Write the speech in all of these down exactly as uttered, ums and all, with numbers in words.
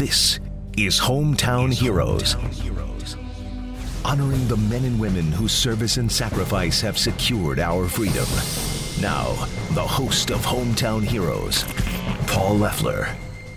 This is Hometown Heroes. Honoring the men and women whose service and sacrifice have secured our freedom. Now, the host of Hometown Heroes, Paul Leffler.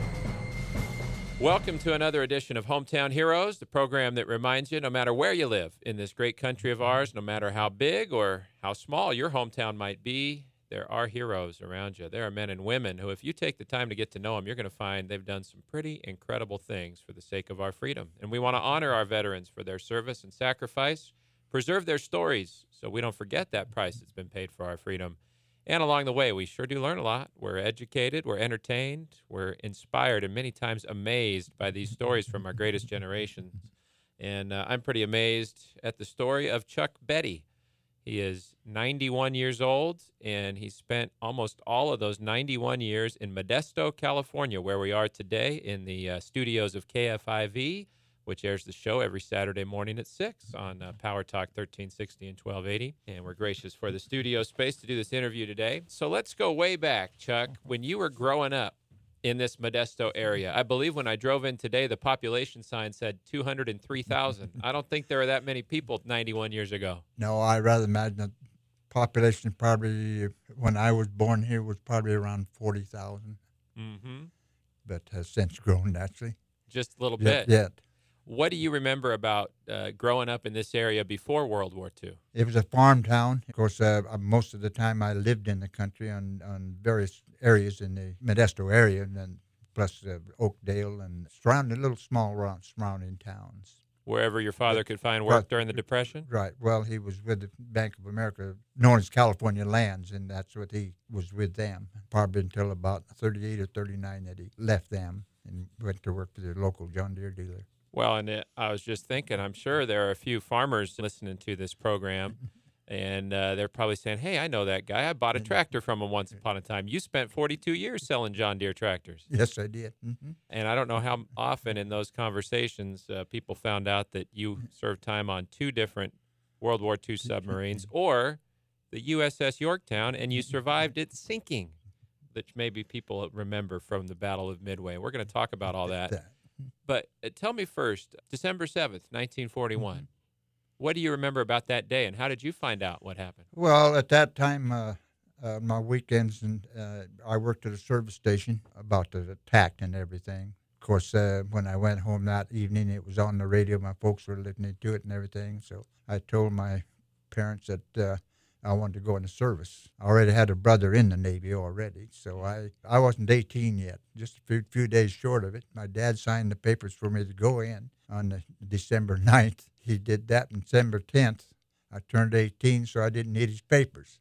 Welcome to another edition of Hometown Heroes, the program that reminds you no matter where you live in this great country of ours, no matter how big or how small your hometown might be, there are heroes around you. There are men and women who, if you take the time to get to know them, you're going to find they've done some pretty incredible things for the sake of our freedom. And we want to honor our veterans for their service and sacrifice, preserve their stories so we don't forget that price that's been paid for our freedom. And along the way, we sure do learn a lot. We're educated, we're entertained, we're inspired, and many times amazed by these stories from our greatest generations. And uh, I'm pretty amazed at the story of Chuck Betty. He is ninety-one years old, and he spent almost all of those ninety-one years in Modesto, California, where we are today in the uh, studios of K F I V, which airs the show every Saturday morning at six on uh, Power Talk thirteen sixty and twelve eighty. And we're gracious for the studio space to do this interview today. So let's go way back, Chuck. When you were growing up in this Modesto area, I believe when I drove in today, the population sign said two hundred three thousand. I don't think there were that many people ninety-one years ago. No, I rather imagine the population probably, when I was born here, was probably around forty thousand. Mm-hmm. But has since grown, naturally. Just a little Yet, bit. yet. What do you remember about uh, growing up in this area before World War Two? It was a farm town. Of course, uh, most of the time I lived in the country on, on various areas in the Modesto area, and then plus uh, Oakdale and surrounding little small surrounding towns. Wherever your father could find work Right. during the Depression? Right. Well, he was with the Bank of America, known as California Lands, and that's what he was with them, probably until about thirty-eight or thirty-nine that he left them and went to work for the local John Deere dealer. Well, and it, I was just thinking, I'm sure there are a few farmers listening to this program, and uh, they're probably saying, hey, I know that guy. I bought a tractor from him once upon a time. You spent forty-two years selling John Deere tractors. Yes, I did. Mm-hmm. And I don't know how often in those conversations uh, people found out that you served time on two different World War Two submarines or the U S S Yorktown, and you survived its sinking, which maybe people remember from the Battle of Midway. We're going to talk about all that. But uh, tell me first, December seventh, nineteen forty-one, mm-hmm. What do you remember about that day, and how did you find out what happened? Well, at that time, uh, uh, my weekends, and uh, I worked at a service station about the attack and everything. Of course, uh, when I went home that evening, it was on the radio. My folks were listening to it and everything. So I told my parents that uh, I wanted to go into service. I already had a brother in the Navy already, so I, I wasn't eighteen yet, just a few, few days short of it. My dad signed the papers for me to go in on the December ninth. He did that on December tenth. I turned eighteen, so I didn't need his papers.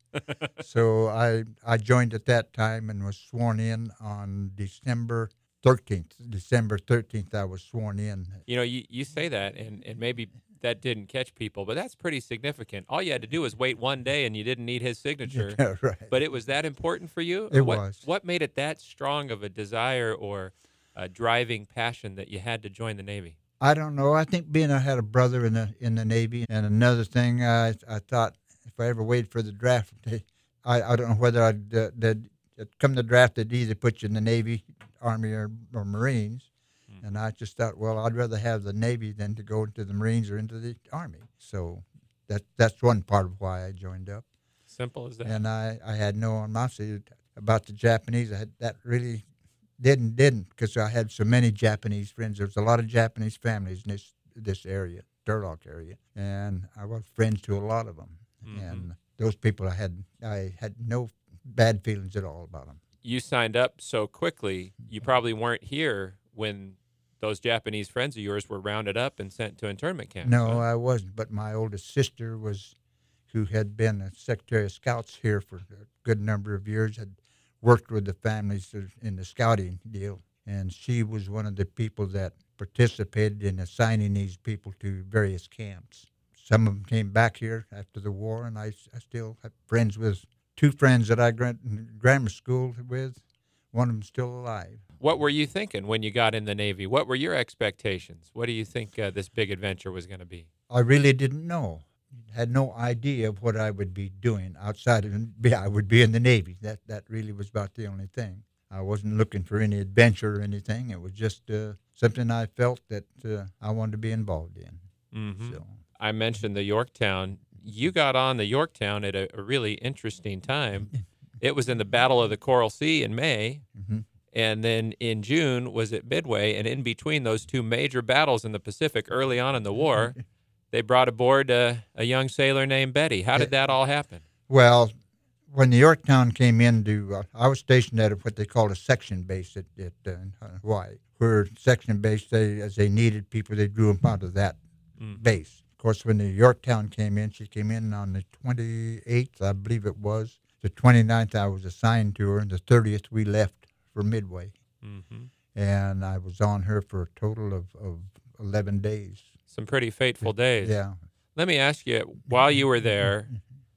So I I joined at that time and was sworn in on December thirteenth. December thirteenth, I was sworn in. You know, you, you say that, and, and maybe that didn't catch people, but that's pretty significant. All you had to do was wait one day, and you didn't need his signature. Yeah, right. But it was that important for you? It what, was. What made it that strong of a desire or a driving passion that you had to join the Navy? I don't know. I think being I had a brother in the in the Navy, and another thing, I I thought if I ever waited for the draft, I I don't know whether I'd uh, they'd, come the draft, they'd either put you in the Navy, Army, or, or Marines. And I just thought, well, I'd rather have the Navy than to go into the Marines or into the Army. So that that's one part of why I joined up. Simple as that. And I, I had no animosity about the Japanese. I had, that really didn't didn't because I had so many Japanese friends. There was a lot of Japanese families in this this area, Turlock area, and I was friends to a lot of them. Mm-hmm. And those people, I had I had no bad feelings at all about them. You signed up so quickly. You probably weren't here when those Japanese friends of yours were rounded up and sent to internment camps. No, huh? I wasn't. But my oldest sister was, who had been a Secretary of Scouts here for a good number of years, had worked with the families in the scouting deal. And she was one of the people that participated in assigning these people to various camps. Some of them came back here after the war, and I, I still have friends with, two friends that I went in grammar school with. One of them still alive. What were you thinking when you got in the Navy? What were your expectations? What do you think uh, this big adventure was going to be? I really didn't know. Had no idea of what I would be doing outside of, yeah, I would be in the Navy. That that really was about the only thing. I wasn't looking for any adventure or anything. It was just uh, something I felt that uh, I wanted to be involved in. Mm-hmm. So I mentioned the Yorktown. You got on the Yorktown at a, a really interesting time. It was in the Battle of the Coral Sea in May, mm-hmm. and then in June was at Midway. And in between those two major battles in the Pacific early on in the war, they brought aboard a, a young sailor named Betty. How did that all happen? Well, when the Yorktown came into, uh, I was stationed at what they called a section base at, at uh, in Hawaii. Where section base, they as they needed people, they drew them out of that mm. base. Of course, when the Yorktown came in, she came in on the twenty-eighth, I believe it was. The twenty-ninth, I was assigned to her, and the thirtieth, we left for Midway. Mm-hmm. And I was on her for a total of, of eleven days. Some pretty fateful days. Yeah. Let me ask you, while you were there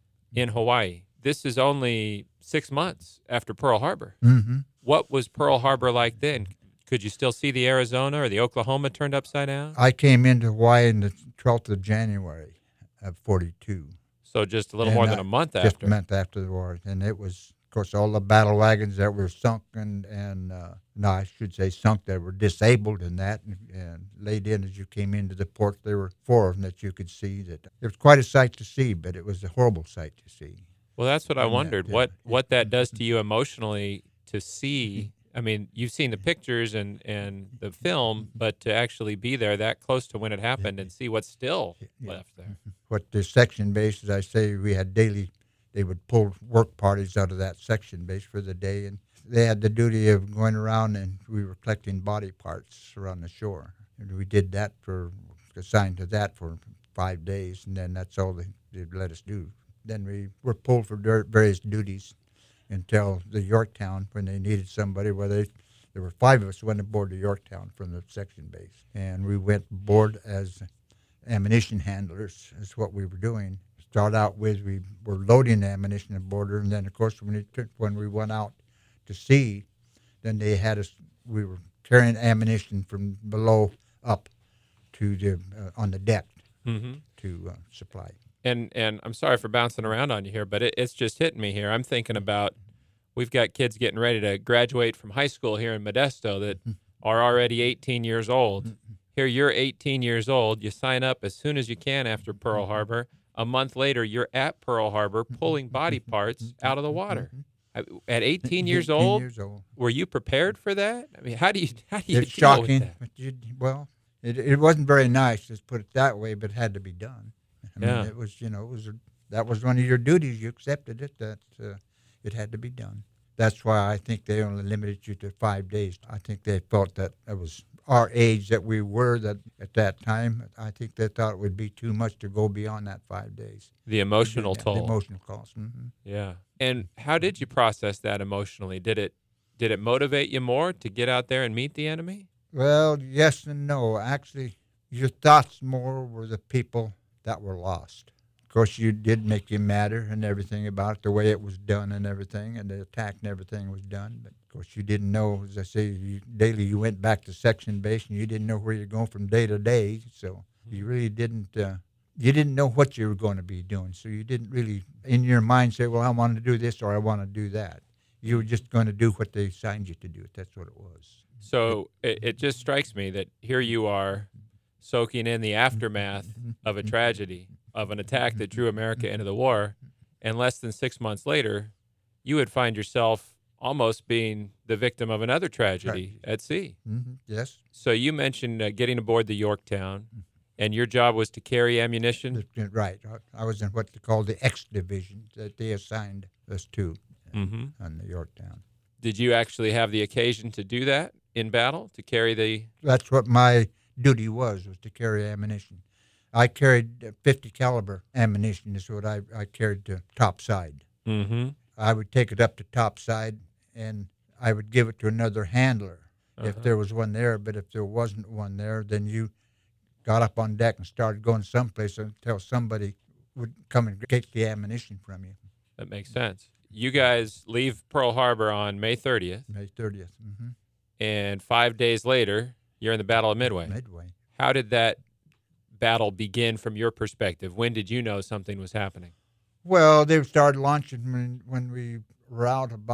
in Hawaii, this is only six months after Pearl Harbor. Mm-hmm. What was Pearl Harbor like then? Could you still see the Arizona or the Oklahoma turned upside down? I came into Hawaii on the twelfth of January of forty-two. So just a little and more I, than a month just after. Just a month after the war. And it was, of course, all the battle wagons that were sunk and, and uh, no, I should say sunk, that were disabled and that, and, and laid in as you came into the port. There were four of them that you could see. That it was quite a sight to see, but it was a horrible sight to see. Well, that's what I wondered, yeah, yeah. what what that does to you emotionally to see. I mean, you've seen the pictures and, and the film, but to actually be there that close to when it happened and see what's still yeah. left there. What the section base, as I say, we had daily, they would pull work parties out of that section base for the day, and they had the duty of going around, and we were collecting body parts around the shore. And we did that for, assigned to that for five days, and then that's all they, they'd let us do. Then we were pulled for various duties until the Yorktown, when they needed somebody. Well, they, there were five of us went aboard the Yorktown from the section base, and we went aboard as ammunition handlers. Is what we were doing. Start out with, we were loading ammunition aboard her, and then of course when we when we went out to sea, then they had us. We were carrying ammunition from below up to the uh, on the deck mm-hmm. to uh, supply. And and I'm sorry for bouncing around on you here, but it, it's just hitting me here. I'm thinking about, we've got kids getting ready to graduate from high school here in Modesto that are already eighteen years old. Here you're eighteen years old. You sign up as soon as you can after Pearl Harbor. A month later, you're at Pearl Harbor pulling body parts out of the water. At eighteen years old, years old, were you prepared for that? I mean, how do you how do you it's deal shocking. with that? But you, well, it it wasn't very nice, let's put it that way, but it had to be done. I mean, Yeah. it was, you know, it was a, that was one of your duties. You accepted it, that uh, it had to be done. That's why I think they only limited you to five days. I think they felt that it was our age that we were that at that time. I think they thought it would be too much to go beyond that five days. The emotional Yeah, toll. The emotional cost. Mm-hmm. Yeah. And how did you process that emotionally? Did it did it motivate you more to get out there and meet the enemy? Well, yes and no. Actually, your thoughts more were the people that were lost. Of course, you did make you matter and everything about it, the way it was done and everything, and the attack and everything was done. But, of course, you didn't know, as I say, you, daily you went back to section base, and you didn't know where you're going from day to day. So you really didn't, uh, you didn't know what you were going to be doing. So you didn't really, in your mind, say, well, I want to do this or I want to do that. You were just going to do what they assigned you to do. That's what it was. So it, it just strikes me that here you are soaking in the aftermath of a tragedy, of an attack that drew America into the war, and less than six months later, you would find yourself almost being the victim of another tragedy Right. at sea. Mm-hmm. Yes. So you mentioned uh, getting aboard the Yorktown, and your job was to carry ammunition? Right. I was in what they call the X division that they assigned us to Mm-hmm. on the Yorktown. Did you actually have the occasion to do that in battle, to carry the... That's what my duty was, was to carry ammunition. I carried fifty caliber ammunition is what I, I carried to top side. Mm-hmm. I would take it up to top side, and I would give it to another handler Uh-huh. if there was one there. But if there wasn't one there, then you got up on deck and started going someplace until somebody would come and get the ammunition from you. That makes sense. You guys leave Pearl Harbor on May thirtieth, May thirtieth. Mm-hmm. and five days later, you're in the Battle of Midway. Midway. How did that battle begin from your perspective? When did you know something was happening? Well, they started launching when, when we were out about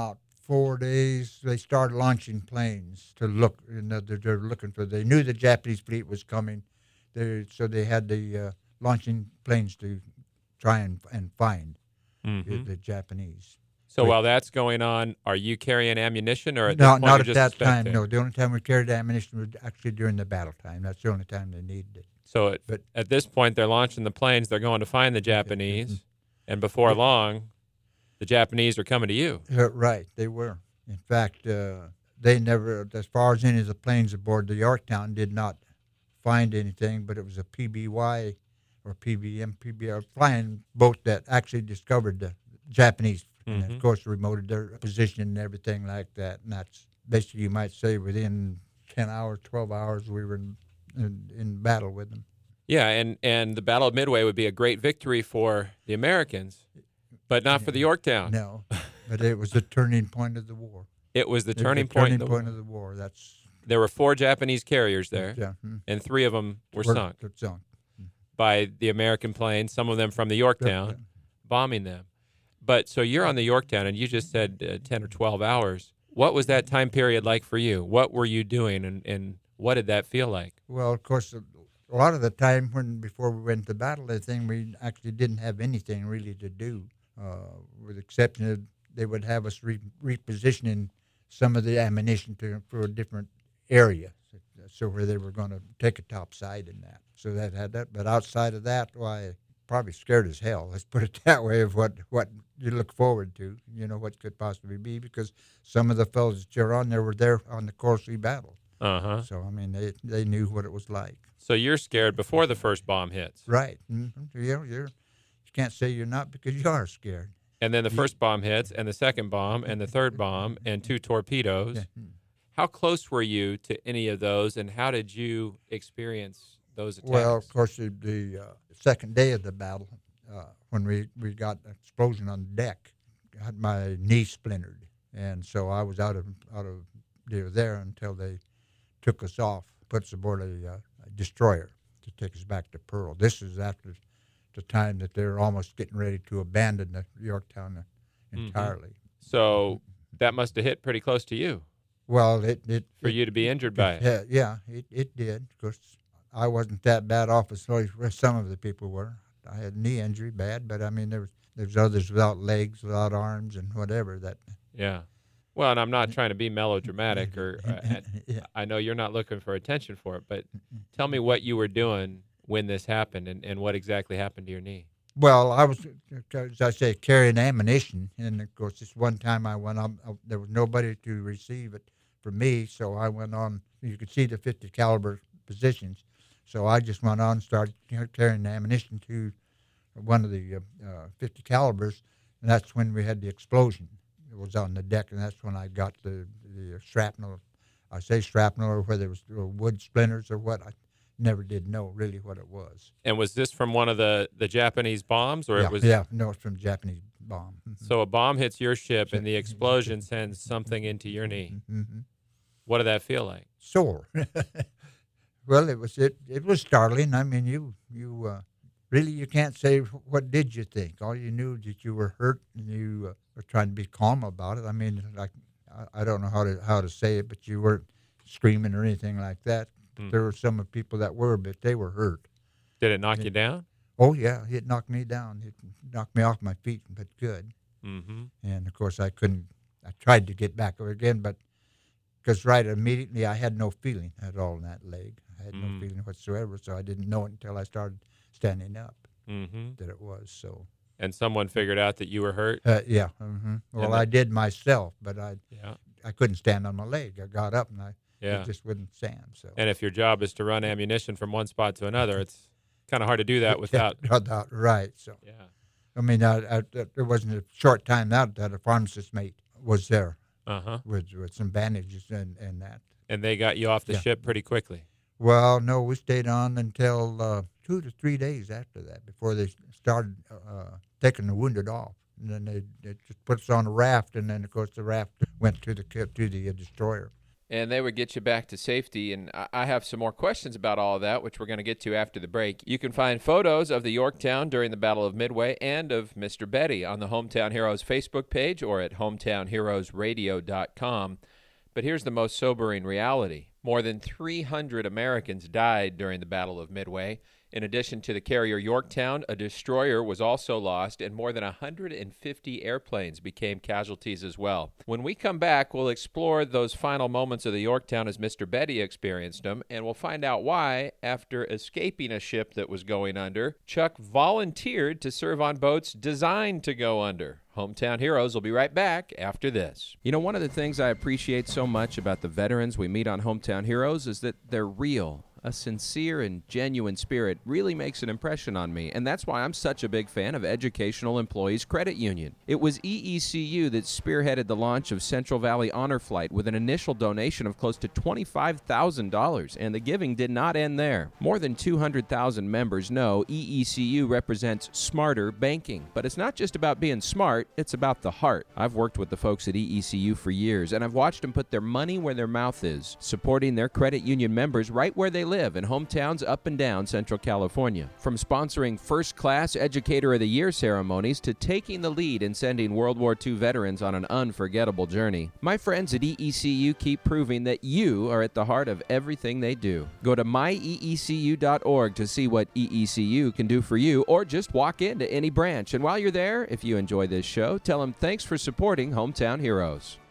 four days, they started launching planes to look. You know, they're, they're looking for. They knew the Japanese fleet was coming, they, so they had the uh, launching planes to try and and find Mm-hmm. the, the Japanese. So Wait. while that's going on, are you carrying ammunition, or at No, this point not you're at just that a time. spectator? No, the only time we carried ammunition was actually during the battle time. That's the only time they needed it. So at, But- at this point, they're launching the planes. They're going to find the Japanese, and before Yeah. long, the Japanese are coming to you. Uh, right, they were. In fact, uh, they never, as far as any of the planes aboard the Yorktown, did not find anything, but it was a P B Y or P B M, P B R flying boat that actually discovered the Japanese. And, Mhm. of course, remoted their position and everything like that. And that's basically, you might say, within ten hours, twelve hours, we were in, in, in battle with them. Yeah, and, and the Battle of Midway would be a great victory for the Americans, but not for the Yorktown. No, but it was the turning point of the war. It was the It was turning the point. turning in the point war. of the war. That's There were four Japanese carriers there, yeah, mm, and three of them were were- sunk were sunk. by the American planes, some of them from the Yorktown, Yeah. bombing them. But so you're on the Yorktown, and you just said uh, ten or twelve hours. What was that time period like for you? What were you doing, and, and what did that feel like? Well, of course, a a lot of the time when before we went to battle, the thing we actually didn't have anything really to do, uh, with the exception of they would have us re- repositioning some of the ammunition to for a different area, so, so where they were going to take a top side in that. So that had that, but outside of that, why, probably scared as hell. Let's put it that way. Of what what you look forward to, you know, what could possibly be, because some of the fellows that you're on there were there on the Coral Sea battle. Uh huh. So I mean, they they knew what it was like. So you're scared before the first bomb hits, Right. Mm-hmm. You're, you're, you can't say you're not, because you are scared. and then the first bomb hits, and the second bomb, and the third bomb, and two torpedoes. Yeah. How close were you to any of those, and how did you experience those attacks? Well, of course, the, the uh, second day of the battle, uh, when we, we got an explosion on the deck, I had my knee splintered, and so I was out of out of there until they took us off, put us aboard a, uh, a destroyer to take us back to Pearl. This is after the time that they're almost getting ready to abandon the Yorktown entirely. So that must have hit pretty close to you Well, it it for it, you to be injured by it. Yeah, yeah, it, it did. Because I wasn't that bad off as far as some of the people were. I had knee injury bad, but I mean there was there was others without legs, without arms, and whatever. That Yeah. Well, and I'm not trying to be melodramatic, or uh, and yeah. I know you're not looking for attention for it, but tell me what you were doing when this happened, and, and what exactly happened to your knee. Well, I was, as I say, carrying ammunition, and of course, this one time I went on. Uh, there was nobody to receive it for me, so I went on. You could see the fifty caliber positions, so I just went on and started you know, carrying ammunition to one of the uh, uh, fifty calibers, and that's when we had the explosion. It was on the deck, and that's when I got the the shrapnel. I say shrapnel, or whether it was wood splinters or what. I never did know really what it was. And was this from one of the, the Japanese bombs, or yeah, it was? yeah, no, it's from Japanese bomb. So a bomb hits your ship, and the explosion sends something into your knee. Mm-hmm. What did that feel like? Sore. Well, it was it, it was startling. I mean, you you uh, really you can't say what did you think. All you knew that you were hurt, and you uh, were trying to be calm about it. I mean, like I, I don't know how to how to say it, but you weren't screaming or anything like that. Mm. There were some of people that were, but they were hurt. Did it knock you down? Oh yeah, it knocked me down. It knocked me off my feet, but good. Mm-hmm. And of course, I couldn't. I tried to get back over again, but because right immediately I had no feeling at all in that leg. I had Mm. no feeling whatsoever, so I didn't know it until I started standing up Mm-hmm. that it was. So And someone figured out that you were hurt? uh, yeah, hmm well, And I the- did myself, but I Yeah. I couldn't stand on my leg. I got up and I Yeah. it just wouldn't stand. So And if your job is to run ammunition from one spot to another, it's kind of hard to do that without. without right. So Yeah. I mean, I, I, there wasn't a short time out that a pharmacist mate was there Uh huh. with with some bandages and and that. And they got you off the Yeah. ship pretty quickly. Well, no, we stayed on until uh, two to three days after that before they started uh, taking the wounded off. And then they, they just put us on a raft, and then, of course, the raft went to the to the uh, destroyer. and they would get you back to safety. And I have some more questions about all of that, which we're going to get to after the break. You can find photos of the Yorktown during the Battle of Midway and of Mister Betty on the Hometown Heroes Facebook page or at hometown heroes radio dot com. But here's the most sobering reality. More than three hundred Americans died during the Battle of Midway. In addition to the carrier Yorktown, a destroyer was also lost, and more than one hundred fifty airplanes became casualties as well. When we come back, we'll explore those final moments of the Yorktown as Mister Betty experienced them, and we'll find out why, after escaping a ship that was going under, Chuck volunteered to serve on boats designed to go under. Hometown Heroes will be right back after this. You know, one of the things I appreciate so much about the veterans we meet on Hometown Heroes is that they're real. A sincere and genuine spirit really makes an impression on me, and that's why I'm such a big fan of Educational Employees Credit Union. It was E E C U that spearheaded the launch of Central Valley Honor Flight with an initial donation of close to twenty-five thousand dollars, and the giving did not end there. More than two hundred thousand members know E E C U represents smarter banking, but it's not just about being smart, it's about the heart. I've worked with the folks at E E C U for years, and I've watched them put their money where their mouth is, supporting their credit union members right where they live. live in hometowns up and down Central California. From sponsoring first-class Educator of the Year ceremonies to taking the lead in sending World War Two veterans on an unforgettable journey, my friends at E E C U keep proving that you are at the heart of everything they do. Go to my e e c u dot org to see what E E C U can do for you, or just walk into any branch. And while you're there, if you enjoy this show, tell them thanks for supporting Hometown Heroes.